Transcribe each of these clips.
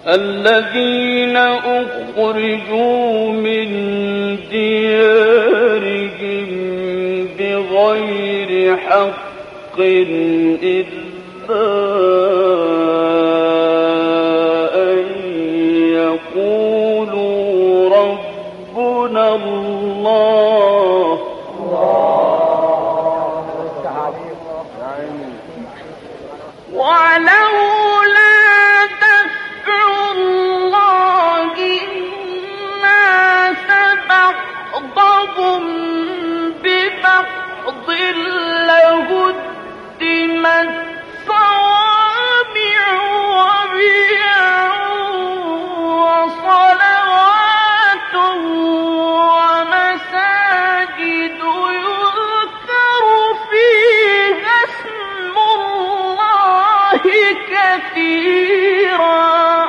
الذين أخرجوا من ديارهم بغير حق إلا أن يقولوا ربنا الله ولولا دفع الله الناس بعضهم ببعض لهدمت صوامع وبيع وصلوات ومساجد يذكر فيها اسم الله كثيرا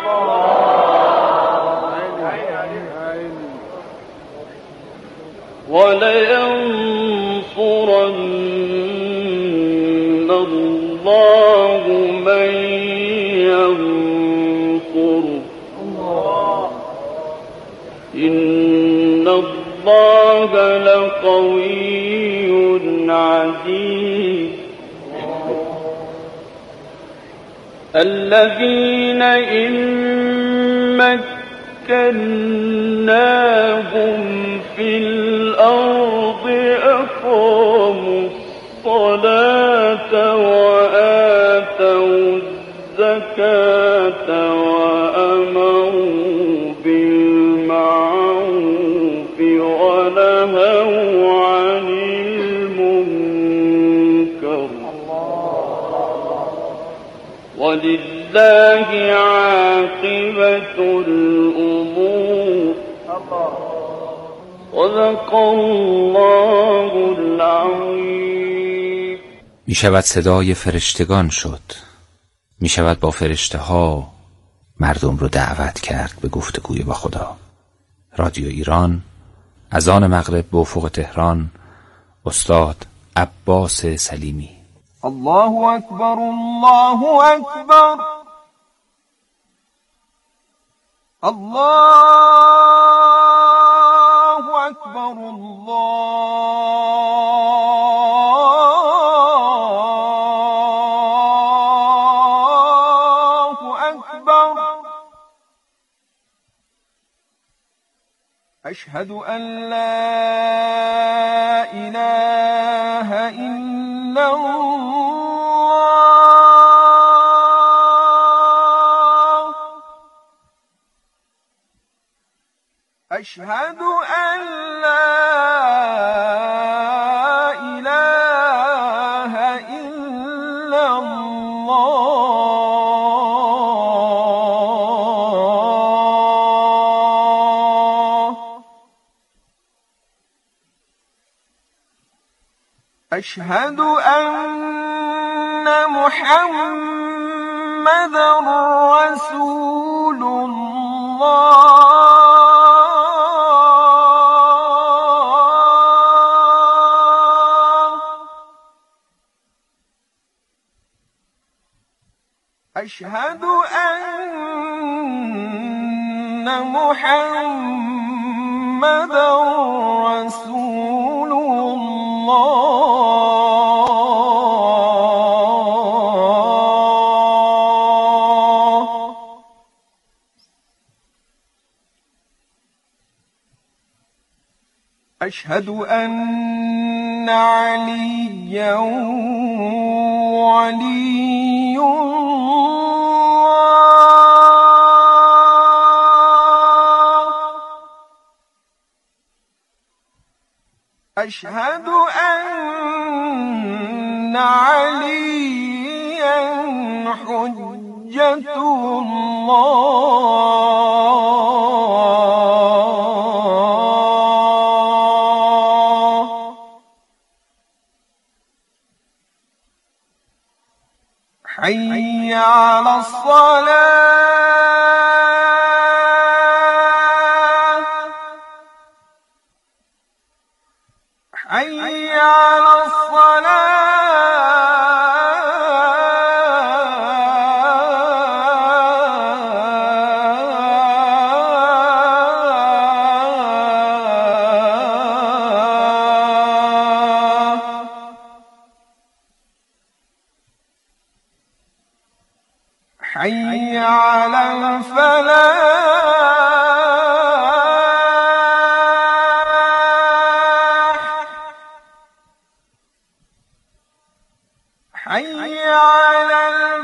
ولينصرن الله من ينصره إن الله لقوي عزيز الذين إن مكناهم في الأرض أقاموا الصلاة وآتوا الزكاة وأمروا بالمعروف ونهوا عن المنكر ولله عاقبة الأمور صدق الله العظیم. می شود صدای فرشتگان شد، می شود با فرشته ها مردم رو دعوت کرد به گفتگوی با خدا. رادیو ایران، اذان مغرب به افق تهران، استاد عباس سلیمی. الله اکبر الله اکبر الله اکبر الله اکبر اشهد ان لا اله الا الله اشهد ان لا اله الا الله اشهد ان محمدا رسول الله أشهد أن محمدا رسول الله أشهد أن عليا ولي أشهد أن عليا حجة الله حي على الصلاة حي على الصلاة على الفلاح حي على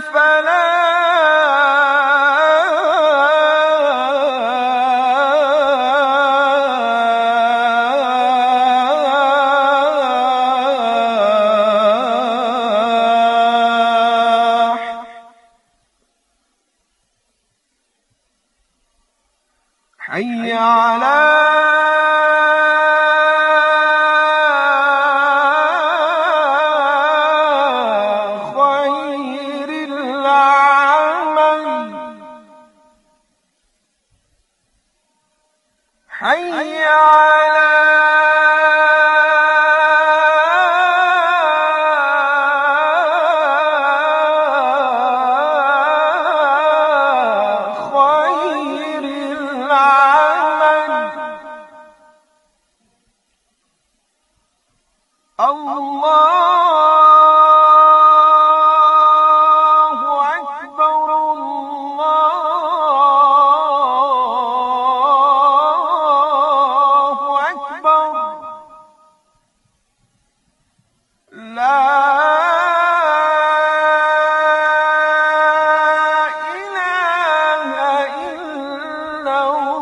حي على خير العمل حي على الله أكبر الله أكبر لا إله إلا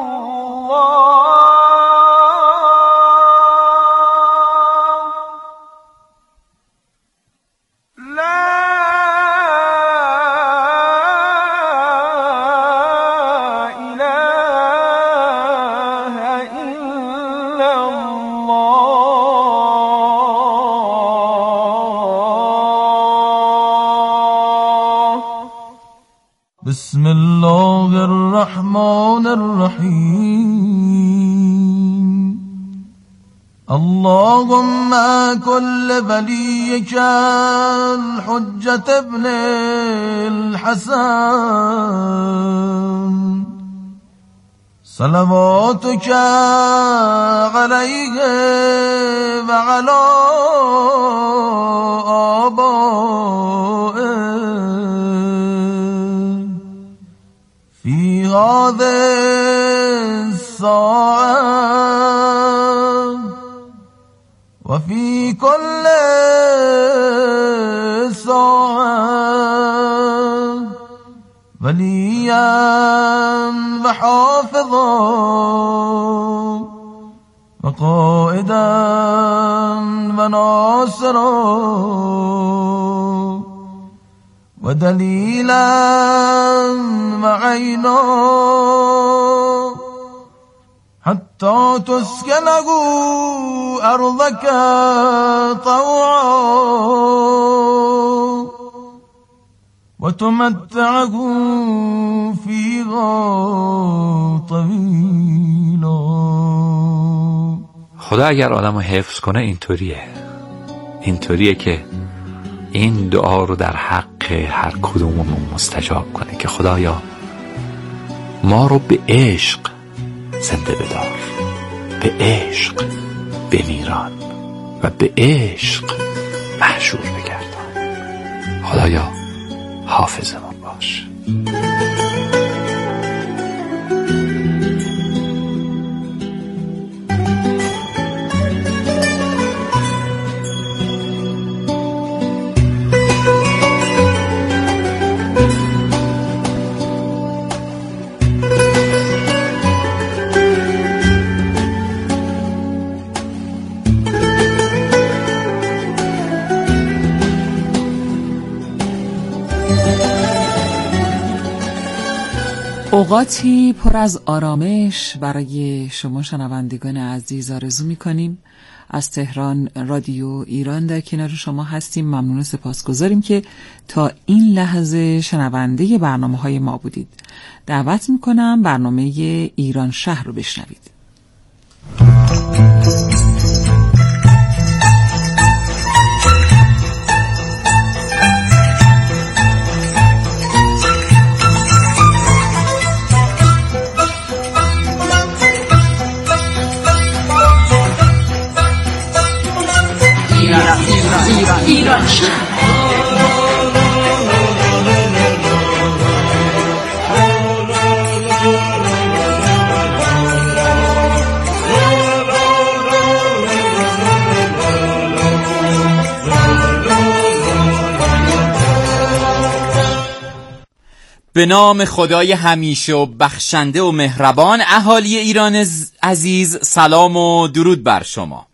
بسم الله الرحمن الرحيم اللهم كل وليك الحجة ابن الحسن صلواتك عليه وعلى آبائه في هذه الساعة وفي كل ساعة وليا وحافظا وقائدا وناصرا ودليلا وعينا حتى تسكنه أرضك طوعا وتمتعه فيها طويلا. خدا اگر آدم رو حفظ کنه اینطوریه که این دعا رو در حق هر کدوممون مستجاب کنه که خدایا ما رو به عشق زنده بدار، به عشق بمیران و به عشق محشور بگردان. خدایا حافظمون باش. اوقاتی پر از آرامش برای شما شنوندگان عزیز آرزو می‌کنیم. از تهران رادیو ایران در کنار شما هستیم. ممنون و سپاسگزاریم که تا این لحظه شنونده برنامه‌های ما بودید. دعوت می‌کنم برنامه ایران شهر رو بشنوید. ایران شهر به نام خدای همیشه و بخشنده و مهربان، اهالی ایران عزیز، سلام و درود بر شما.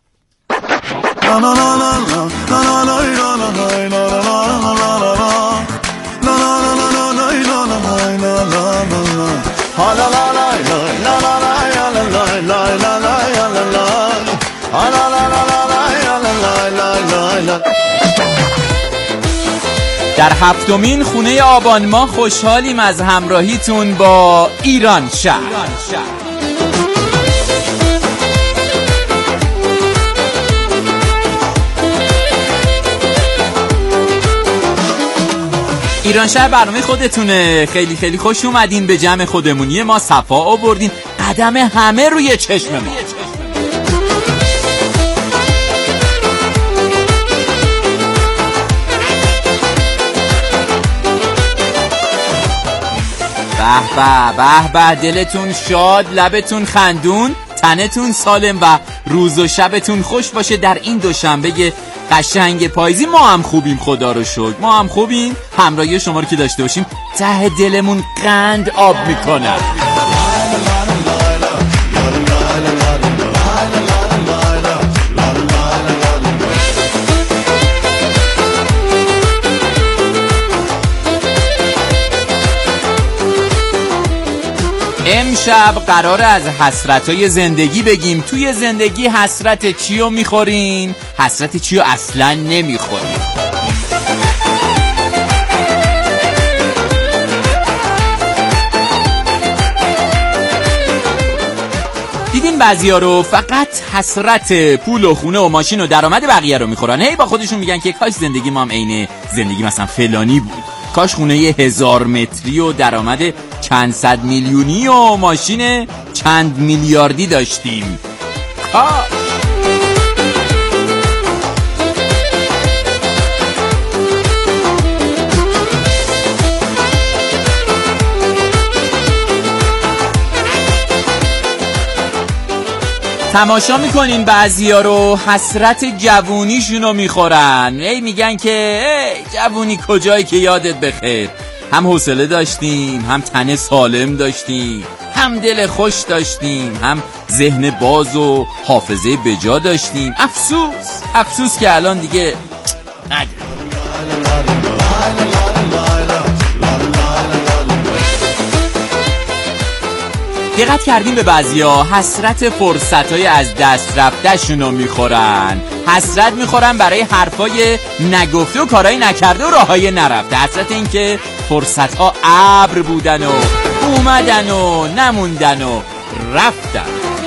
در 7مین خونه آبان ماه خوشحالیم از همراهیتون با ایران شهر. ایران شهر برنامه خودتونه. خیلی خیلی خوش اومدین به جمع خودمونی ما، صفا آوردین، قدم همه روی چشم ما. به به، دلتون شاد، لبتون خندون، تنتون سالم و روز و شبتون خوش باشه در این دوشنبه قشنگ پاییزی. ما هم خوبیم، خدا رو شکر، ما هم خوبیم. همراهی شما رو که داشته باشیم ته دلمون قند آب میکنه. امشب قراره از حسرتای زندگی بگیم. توی زندگی حسرت چیو میخورین؟ حسرت چیو اصلا نمیخورین؟ دیدین بعضیا رو فقط حسرت پول و خونه و ماشین و درآمد بقیه رو میخورن. هی با خودشون میگن که کاش زندگی ما هم عین زندگی مثلا فلانی بود، کاش خونه 1000 متری و درآمد چند صد میلیونی و ماشین چند میلیاردی داشتیم. کاش. تماشا میکنین بعضیا رو حسرت جوونیشونو میخورن. میگن که جوونی کجایی که یادت بخیر، هم حوصله داشتیم، هم تن سالم داشتیم، هم دل خوش داشتیم، هم ذهن باز و حافظه بجا داشتیم. افسوس که الان دیگه نداریم. دقت کردیم به بعضیا حسرت فرصتای از دست رفته‌شونو میخورن. حسرت میخورن برای حرفای نگفته و کارهای نکرده و راههای نرفته. حسرت این که فرصتها ابر بودن و اومدن و نموندن و رفتن.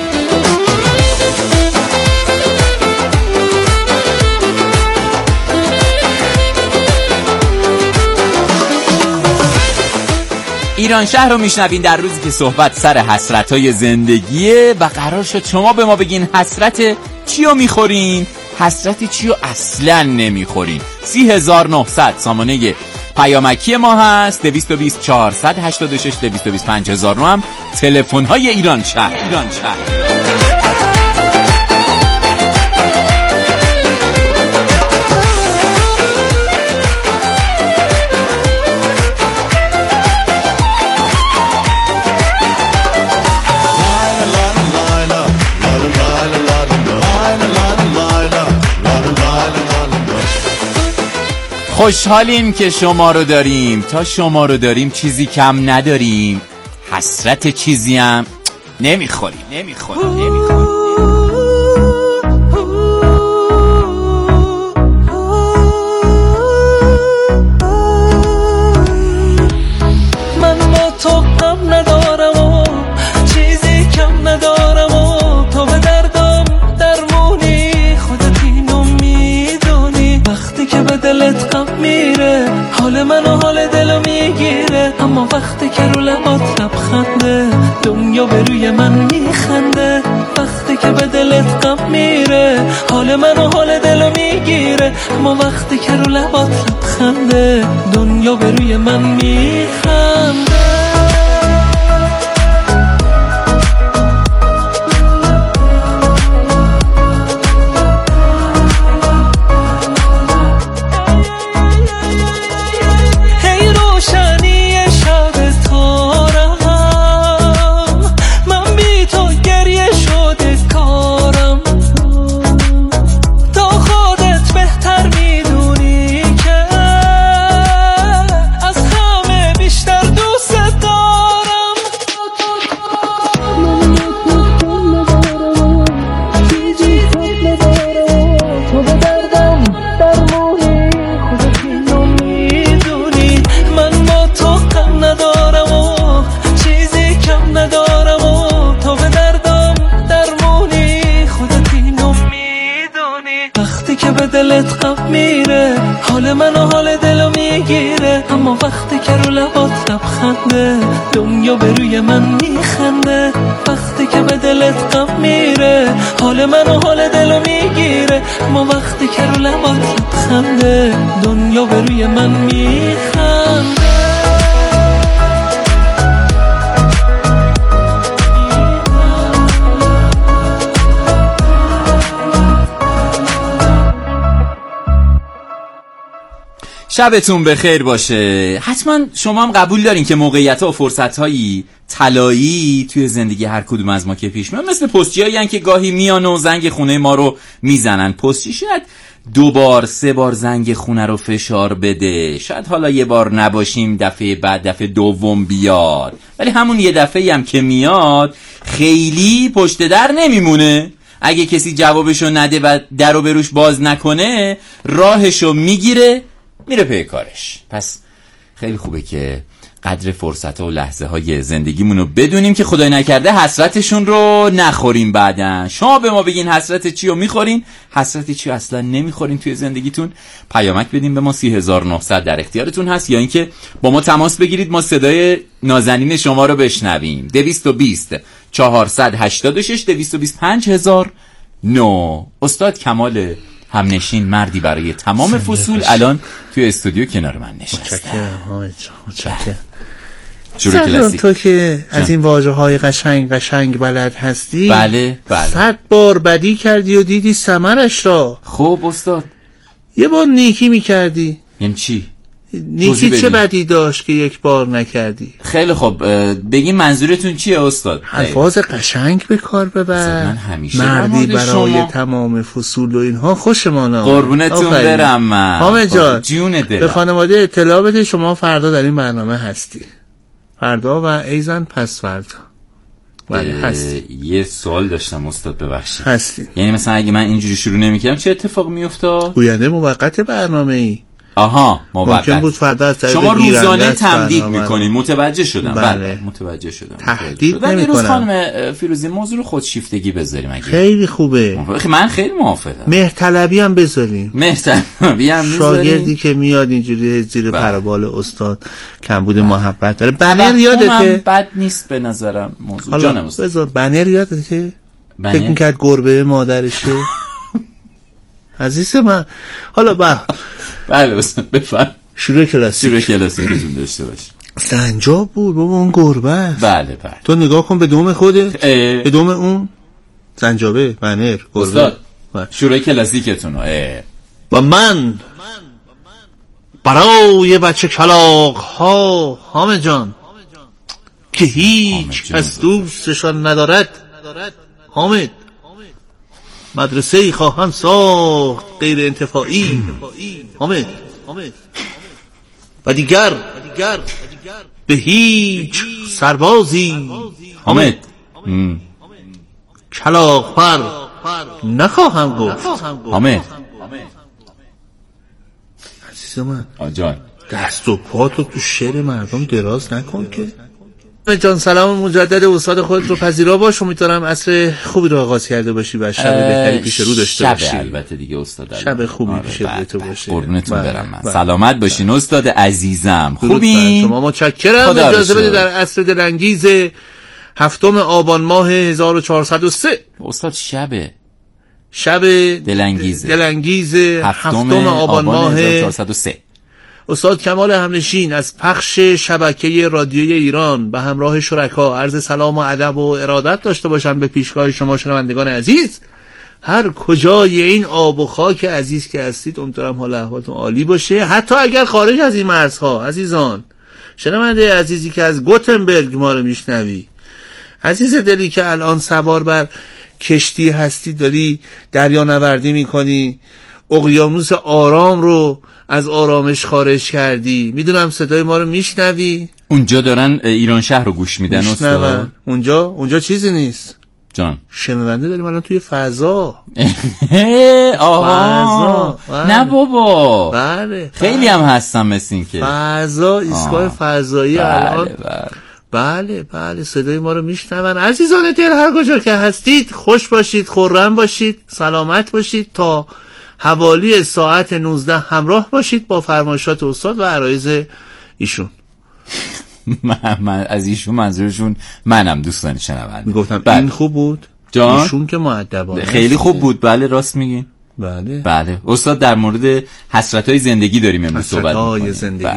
ایران شهر رو میشنوین در روزی که صحبت سر حسرت‌های زندگیه و قرار شد شما به ما بگین حسرت چی رو میخورین؟ حسرت چی رو اصلا نمیخورین؟ 30900 سامانه پیامکی ما هست، 220 486 220 5009 هم تلفن‌های ایران شهر. خوشحالیم که شما رو داریم، تا شما رو داریم چیزی کم نداریم، حسرت چیزی هم نمیخوریم. من با تو غم ندارم و چیزی کم ندارم و تو به دردم درمونی، خودت اینو میدونی. وقتی که به دلت غم میره حال من و حال دلو میگیره، اما وقتی که رو لبات لبخنده دنیا به روی من میخنده. وقتی که به دلت غم میره حال من و حال دلو میگیره، اما وقتی که رو لبات لبخنده دنیا به روی من میخنده. هی روشنی شب دلت غم میره، حال من و حال دلو میگیره. اما وقتی که رو لبات لبخنده، دنیا به روی من میخنده. وقتی که به دلت غم میره، حال من و حال دلو میگیره. اما وقتی که رو لبات لبخنده، دنیا به روی من میخنده. شبتون بخیر باشه. حتما شما هم قبول دارین که موقعیت‌ها و فرصت‌هایی طلایی توی زندگی هر کدوم از ما که پیش میاد، مثل پستچیایی هستن که گاهی میان و زنگ خونه ما رو میزنن. پستچی شاید 2 بار 3 بار زنگ خونه رو فشار بده، شاید حالا یه بار نباشیم، دفعه بعد دفعه دوم بیاد، ولی همون یه دفعه‌ای هم که میاد خیلی پشت در نمیمونه. اگه کسی جوابشو نده و درو به روش باز نکنه، راهشو میگیره میره پی کارش. پس خیلی خوبه که قدر فرصت‌ها و لحظه‌های زندگیمون رو بدونیم که خدای نکرده حسرتشون رو نخوریم بعدن. شما به ما بگین حسرت چی رو میخورین، حسرت چی رو اصلا نمیخورین توی زندگیتون. پیامک بدین به ما 30900 در اختیارتون هست، یا اینکه با ما تماس بگیرید ما صدای نازنین شما رو بشنویم. 220 486 225009. استاد کمال همنشین، مردی برای تمام فصول، الان توی استودیو کنار من نشسته. متشکرم. شروع کلاسیک. تو که از این واژه‌های قشنگ بلد هستی، بله 100 بار بدی کردی و دیدی ثمرش را. خب استاد، یه بار نیکی میکردی. یعنی چی؟ نیکی چه بدی داشت که یک بار نکردی؟ خیلی خب بگین منظورتون چیه استاد؟ الفاظ قشنگ به کار ببر. من همیشه مردی برای شما. تمام فصول و اینها خوشمانا. قربونتون برم من. حامد جان، جون دلم. به خانواده اطلاع بده شما فردا در این برنامه هستی. فردا و ایزن پس فردا. بله هستی. یه سوال داشتم استاد، ببخشید. هستی. یعنی مثلا اگه من اینجوری شروع نمی‌کردم چه اتفاق میافتاد؟ گوینده موقت برنامه‌ای. آها، موقت. ممکن بود فردا از طریق شما روزانه گیرنده تمدید برنامه میکنین. متوجه شدم. بله. متوجه شدم. تهدید نمی نمی‌کنم. خانم فیروزی موضوع رو خودشیفتگی بذاریم اگه. خیلی خوبه. من خیلی موافقم. مهرطلبی هم بذاریم. مهرطلبی هم میذاریم. شاگردی که میاد اینجوری زیر پروبال استاد کمبود محبت داره. بنر یادته؟ بد نیست به نظرم موضوع. حالا جانم استاد. بذار بنر یادته؟ بنر؟ فکر می‌کرد گربه مادرشه. عزیز من. حالا بله استاد بفرم. شروع کلاسیکتون داشته باش. سنجاب بود بابا، اون گربه است. بله. تو نگاه کن به دوم خودت، به دوم اون سنجابه، بنر، گربه. استاد شروع کلاسیکتون و من برای بچه کلاغ ها حامد جان که هیچ از دوستشان ندارد، حامد مدرسه ای خواهم ساخت غیر انتفاعی، حامد و دیگر به هیچ سربازی، حامد کلاغ پر نخواهم گفت، حامد. عزیز من جان، دست و پاتو تو شعر مردم دراز نکن که. جان سلام مجدد استاد خود رو پذیرا باش. امیدوارم عصر خوبی رو آغاز کرده باشی و شب بهتری پیش رو داشته باشی. شب البته دیگه استاد، شب خوبی پیش رو تو باشه. قربونتون برم من. سلامت باشین استاد عزیزم. خوبی؟ شما متشکرم. اجازه بده در عصر دلانگیز 7 آبان ماه 1403 استاد شب دلانگیز 7 آبان ماه 1403 استاد کمال همنشین از پخش شبکه رادیوی ایران به همراه شرکا عرض سلام و ادب و ارادت داشته باشند به پیشگاه شما شنوندگان عزیز هر کجای این آب و خاک عزیز که هستید. امیدوارم حال احوالتون عالی باشه، حتی اگر خارج از این مرزها. عزیزان شنونده عزیزی که از گوتنبرگ ما رو میشنوی، عزیز دلی که الان سوار بر کشتی هستی، داری دریا نوردی میکنی، اقیانوس آرام رو از آرامش خارج کردی، میدونم صدای ما رو میشنوی. اونجا دارن ایران شهر رو گوش میدن استاد. اونجا چیزی نیست جان، شنونده داریم الان توی فضا. فضا نه بابا. بله خیلی هم هستم مثل این که فضا، ایستگاه فضایی الان. بله صدای ما رو میشنون. عزیزان دل هر کجا که هستید خوش باشید، خرم باشید، سلامت باشید تا حوالی ساعت 19 همراه باشید با فرمایشات استاد و عرایض ایشون. من از ایشون منظورشون منم دوستان شنونده میگفتم این خوب بود جان؟ ایشون که مؤدبانه خیلی خوب بود. بله راست میگین. بله استاد در مورد حسرت‌های زندگی داریم امروز صحبت می‌کنیم. حسرت‌های زندگی.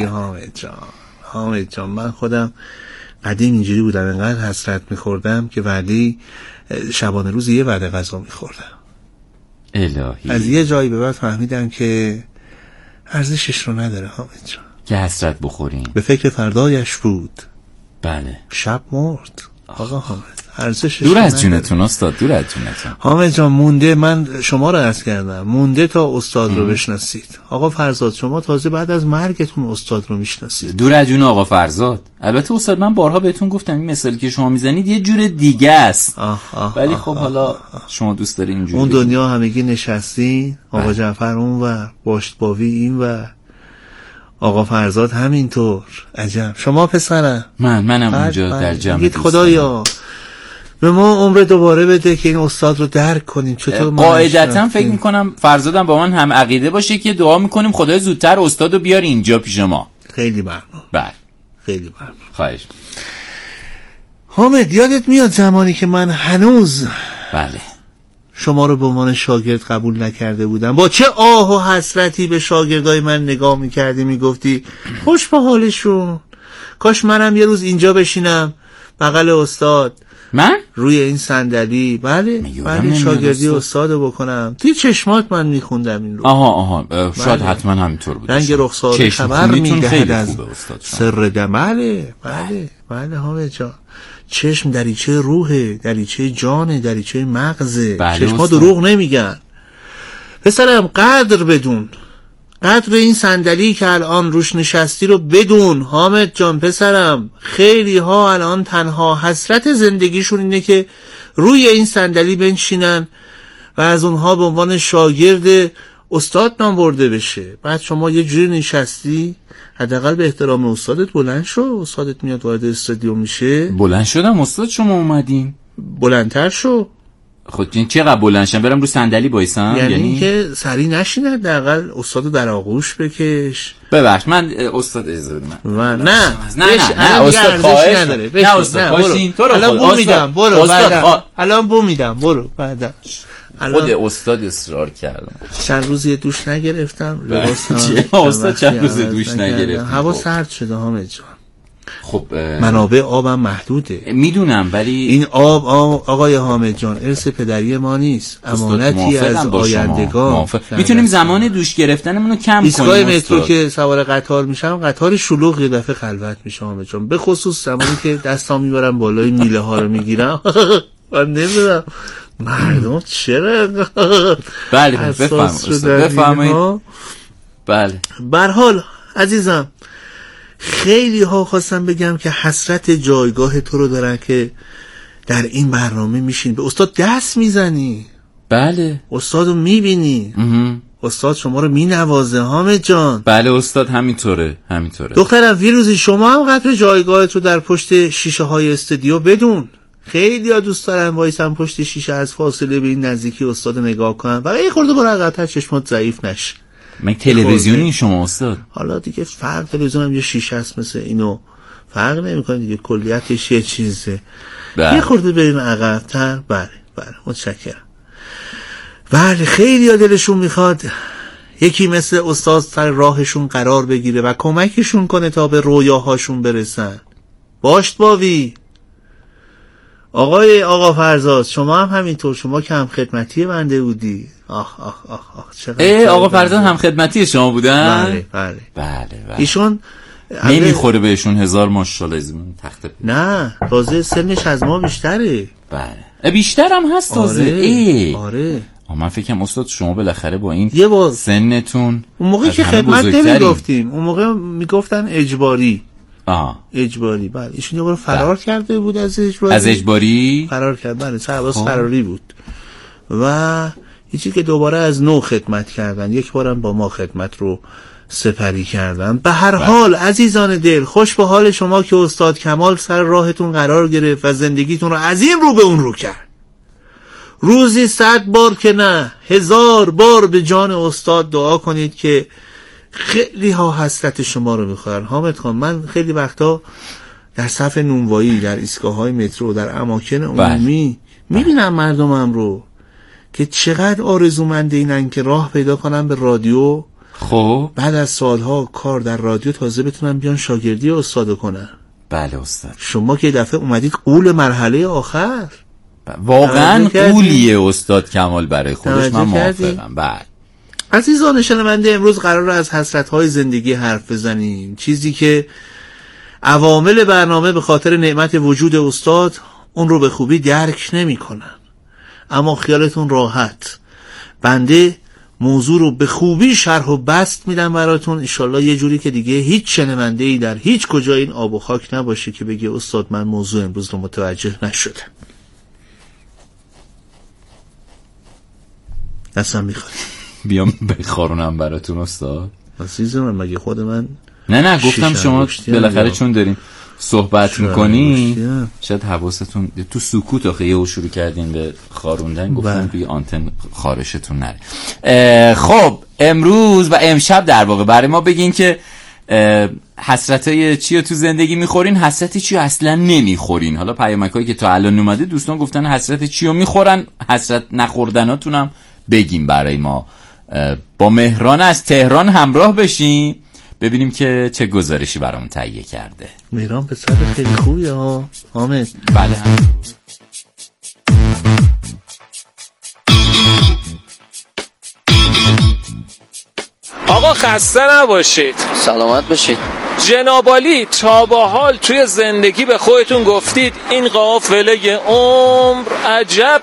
حامد جان من خودم قدیم اینجوری بودم، انقدر حسرت می‌خوردم که ولی شبانه روز یه وعده غذا می‌خوردم. الهی از یه جایی به بعد فهمیدم که ارزشش رو نداره حامد جان، که حسرت بخوریم. به فکر فردایش بود. بله شب مرد. آقا حامد ارزشش دور از جونتون استاد، دور از جونتون. حامد جان مونده، من شما رو عرض کردم مونده تا استاد رو بشناسید. آقا فرزاد شما تازه بعد از مرگتون استاد رو میشناسید. دور از جون آقا فرزاد. البته استاد من بارها بهتون گفتم این مثالی که شما میزنید یه جور دیگه است، ولی خب حالا شما دوست دارین اینجوری. اون دنیا همگی نشستین، آقا جعفر اون و باشتباوی این و آقا فرزاد همینطور. عجب. شما پسرم منم اونجا در جمع. میگید خدایا به ما عمر دوباره بده که این استاد رو درک کنیم. چطور قاعدتا فکر میکنم فرزادم با من هم عقیده باشه که دعا میکنیم خدای زودتر استاد رو بیار اینجا پیش ما. خیلی ممنون. بله خیلی ممنون. خواهش. حامد یادت میاد زمانی که من هنوز بله شما رو به عنوان شاگرد قبول نکرده بودم، با چه آه و حسرتی به شاگردای من نگاه میکردی، میگفتی خوش به حالشون، کاش منم یه روز اینجا بشینم بغل استاد، من روی این صندلی. بله شاگردی استادو بکنم. توی چشمات من میخوندم این رو. آها شاید حتما همینطور بود. رنگ رخسار خبر میدهد از سر دم. بله حامد جان، چشم دریچه روحه، دریچه جانه، دریچه مغزه. چشم‌ها دروغ نمیگن. پسرم قدر بدون، قدر این صندلی که الان روش نشستی رو بدون. حامد جان پسرم، خیلی ها الان تنها حسرت زندگیشون اینه که روی این صندلی بنشینن و از اونها به عنوان شاگرد استاد نام برده بشه. بعد شما یه جوری نشستی، حداقل به احترام استادت بلند شو. استادت میاد وارد استادیوم میشه. بلند شدم استاد، شما اومدین. بلندتر شو. خود این چقدر بلند شم برم رو صندلی بایسم؟ یعنی که سری نشینه، حداقل استادو در آغوش بکش. ببخش من استاد اجازه بده من. نه استاد خواهش نداره. نه استاد باشین تو رو الان بو میدم. برو الان بو میدم. برو بعدا. خود استاد اصرار کردم. چند روز یه دوش نگرفتم. استاد چند روز دوش نگرفتم. هوا سرد شده حامد جان. خب منابع آبم محدوده میدونم، ولی این آب آقای حامد جان ارث پدری ما نیست، امانتی از آیندگان. میتونیم زمان دوش گرفتنمون رو کم کنیم. ایستگاه مترو که سوار قطار میشم، قطار شلوغ یه دفعه خلوت میشه حامد جان، به خصوص زمانی که دستام میبرم بالای میله ها رو میگیرم. من نمیدونم مردم چرا. بله بفرمایید. بله به هر حال عزیزم، خیلی ها خواستم بگم که حسرت جایگاه تو رو دارن که در این برنامه میشین به استاد دست میزنی. بله استاد رو میبینی. استاد شما رو مینوازه حامد جان. بله استاد همینطوره. دخترم ویروزی شما هم قدر جایگاهت رو در پشت شیشه های استودیو بدون. خیلی ها دوست دارن وایسن پشت شیشه از فاصله به این نزدیکی استاد نگاه کنن و یه خورده برای عقب‌تر چشمات ضعیف نشه. من تلویزیونی شما استاد. حالا دیگه فرق تلویزیون هم یه شیشه است مثل اینو، فرق نمیکنه دیگه، کلیتش یه چیزه. یه خورده بریم عقب‌تر. بله متشکرم. بله خیلی ها دلشون میخواد یکی مثل استاد سر راهشون قرار بگیره و کمکشون کنه تا به رویاهاشون برسن. باشتباوی آقا فرزاد شما هم همینطور، شما که هم خدمتی بنده بودی. آخ آقا فرزاد هم خدمتی شما بودن؟ بله. ایشون نمیخوره بهشون 1000 ماشاءالله از من تخته. نه تازه سنش از ما بیشتره. بله بیشتر هم هست تازه. آره من فکرم استاد شما بالاخره با این سنتون اون موقع که خدمت نمیگفتیم، اون موقع میگفتن اجباری. اجباری. بله ایشون یه بار فرار کرده بود از اجباری. فرار کرد. بله سرباز فراری بود و هیچی که دوباره از نو خدمت کردن، یک بارم با ما خدمت رو سپری کردن. به هر حال عزیزان دل، خوش به حال شما که استاد کمال سر راهتون قرار گرفت و زندگیتون رو از این رو به اون رو کرد. روزی 100 بار که نه 1000 بار به جان استاد دعا کنید که خیلی ها حسرت شما رو میخورن. حامد خان، من خیلی وقتا در صف نونوایی، در ایستگاه‌های مترو، در اماکن عمومی میبینم مردمم رو که چقدر آرزومندینن که راه پیدا کنن به رادیو، خب بعد از سالها کار در رادیو تازه بتونن بیان شاگردی استاد کنن. بله استاد، شما که دفعه اومدید قول مرحله آخر، واقعا قولیه استاد کمال برای خودش، من موافقم. بله عزیزان شنونده، امروز قراره از حسرت‌های زندگی حرف بزنیم، چیزی که عوامل برنامه به خاطر نعمت وجود استاد اون رو به خوبی درک نمی‌کنن. اما خیالتون راحت، بنده موضوع رو به خوبی شرح و بسط میدم براتون، انشالله یه جوری که دیگه هیچ شنونده‌ای در هیچ کجای این آب و خاک نباشه که بگه استاد من موضوع امروز رو متوجه نشدم. اصلا میخواد بیام بخارونم براتون استاد؟ عزیز من، مگه خود من نه گفتم شما بالاخره چون داریم صحبت میکنی شاید حواستون تو سکوت آخه یهو شروع کردین به خاروندن، گفتم توی آنتن خارشتون نره. خب امروز و امشب در واقع برای ما بگین که حسرتای چی رو تو زندگی میخورین، حسرت چی رو اصلا نمیخورین. حالا پیامکایی که تا الان اومده دوستان گفتن حسرت چی رو میخورن، حسرت نخوردناتونم بگیم برای ما. با مهران از تهران همراه بشیم ببینیم که چه گزارشی برامون تهیه کرده. مهران پسر خیلی خوبیه ها حامد. بله آقا خسته نباشید، سلامت باشید. جناب عالی، تا با حال توی زندگی به خودتون گفتید این قافله عمر عجب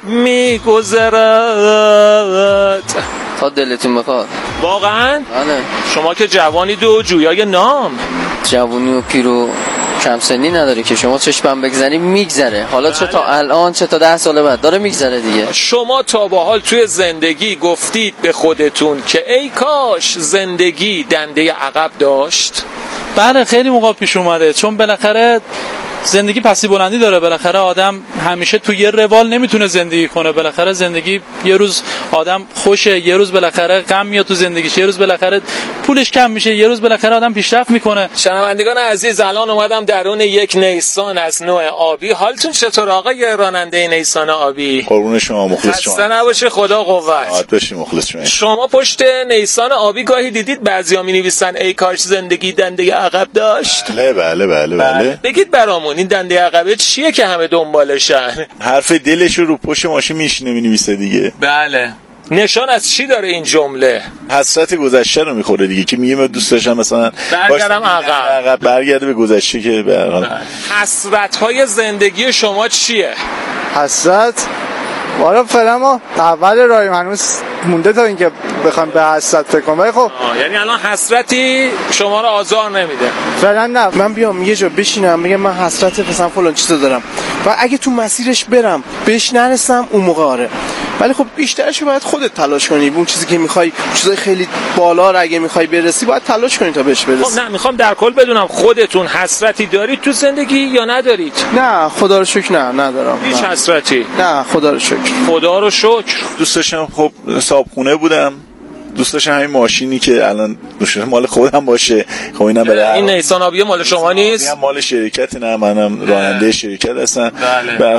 میگذرد؟ تا دلتون بخواد. واقعا؟ بله. شما که جوانید و جویای نام. جوانی و پیر و کم سنی نداره که شما چشمم بگذاری میگذره، حالا بله. چه تا الان چه تا 10 سال بعد داره میگذره دیگه. شما تا با حال توی زندگی گفتید به خودتون که ای کاش زندگی دنده عقب داشت؟ بله خیلی موقع پیش اومده، چون بالاخره زندگی پسی بلندی داره، بالاخره آدم همیشه تو یه روال نمیتونه زندگی کنه، بالاخره زندگی یه روز آدم خوشه، یه روز بالاخره غم میاد تو زندگیش، یه روز بالاخره پولش کم میشه، یه روز بالاخره آدم پیشرفت میکنه. شنوندگان عزیز، الان اومدم درون یک نیسان از نوع آبی. حالتون چطور آقای راننده نیسان آبی؟ قربون شما، مخلص شما. خسته نباشه، خدا قوت. باشی، مخلص شما. شما پشت نیسان آبی گاهی دیدید بعضیا می‌نویسن ای کاش زندگی دنده عقب داشت؟ بله. بگید برامون این دنده عقبه چیه که همه دنبالشن؟ حرف دلش رو پشت ماشین میشینه مینویسه دیگه. بله. نشان از چی داره این جمله؟ حسرت گذشته رو میخوره دیگه، که میگه من دوست داشتم مثلا برگردم عقب، برگرده به گذشته که به هر حال. حسرت‌های زندگی شما چیه؟ حسرت والا فعلا ما اول راهی هنوز مونده تا اینکه بخوام به حسرت فکر کنم، ولی خب یعنی الان حسرتی شما رو آزار نمیده؟ فعلا نه. من بیام یه جا بشینم بگم من حسرت مثلا فلان چیزا دارم و اگه تو مسیرش برم بهش نرسم اون موقع آره، ولی خب بیشترش باید خودت تلاش کنی. اون چیزی که میخوای، چیزای خیلی بالا رو اگه میخوای برسی باید تلاش کنی تا بهش برسی. خب نه، میخوام در کل بدونم خودتون حسرتی دارید تو زندگی یا ندارید؟ نه خدا رو شکر نه ندارم. هیچ حسرتی؟ نه خدا رو شکر. خدا رو شکر. دوست داشتم خب صاحبخونه بودم، دوست داشتم همین ماشینی که الان مال خودم باشه. خب اینم این نیسان آبی مال شما نیست؟ مال شرکت، نه منم راننده شرکت هستم. بله.